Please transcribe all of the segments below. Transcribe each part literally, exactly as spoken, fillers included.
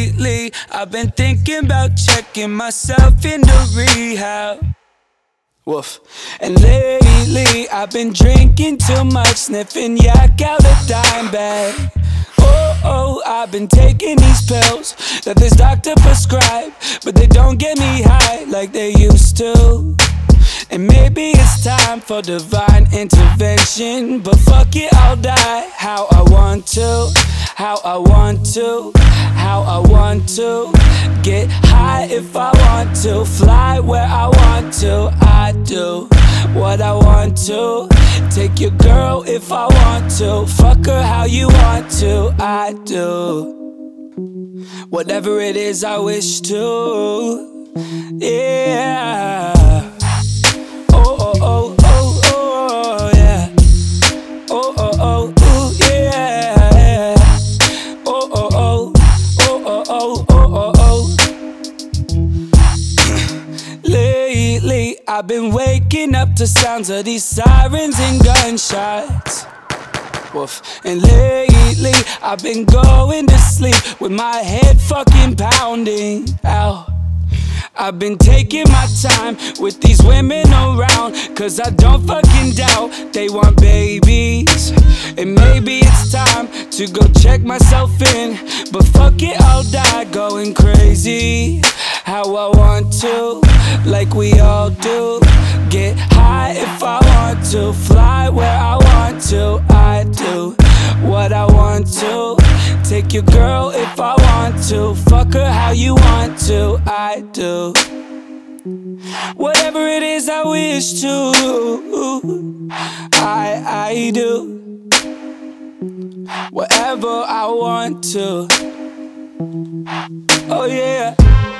lately I've been thinking about checking myself into rehab. Woof. And lately I've been drinking too much, sniffing yak out a dime bag. Oh, oh, I've been taking these pills that this doctor prescribed, but they don't get me high like they used to. And maybe it's time for divine intervention, but fuck it, I'll die how I want to, how I want to, how I want to. Get high if I want to, fly where I want to. I do what I want to, take your girl if I want to, fuck her how you want to. I do whatever it is I wish to, yeah. Oh, oh, oh, oh, oh, yeah. Oh, oh, oh, ooh, yeah. Oh, oh, oh, oh, oh, oh, oh, oh. Lately, I've been waking up to sounds of these sirens and gunshots. Woof. And lately, I've been going to sleep with my head fucking pounding. Ow. I've been taking my time with these women around, cause I don't fucking doubt they want babies. And maybe it's time to go check myself in, but fuck it, I'll die going crazy how I want to, like we all do. Get high if I want to, fly where I want to. I do what I want to, take your girl if I want to, fuck her how you want to. I do whatever it is I wish to. I, I do whatever I want to. Oh yeah.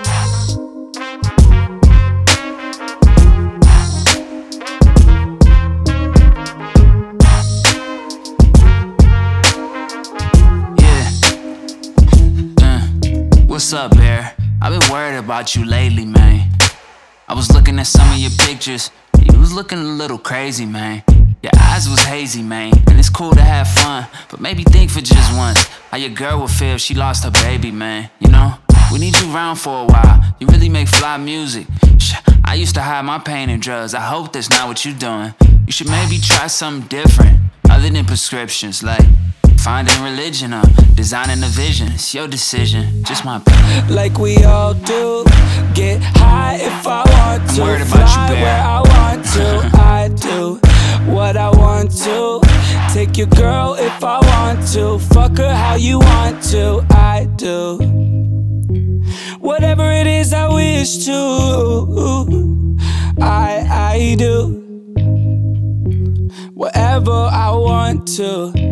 What's up, Bear? I've been worried about you lately, man. I was looking at some of your pictures. You was looking a little crazy, man. Your eyes was hazy, man. And it's cool to have fun, but maybe think for just once how your girl would feel if she lost her baby, man. You know? We need you around for a while. You really make fly music. I used to hide my pain in drugs. I hope that's not what you're doing. You should maybe try something different, other than prescriptions, like finding religion or designing a vision. It's your decision, just my opinion. Like we all do. Get high if I want to, I'm worried about fly you, Bear. where I want to. I do what I want to, take your girl if I want to, fuck her how you want to. I do whatever it is I wish to. I, I do whatever I want to.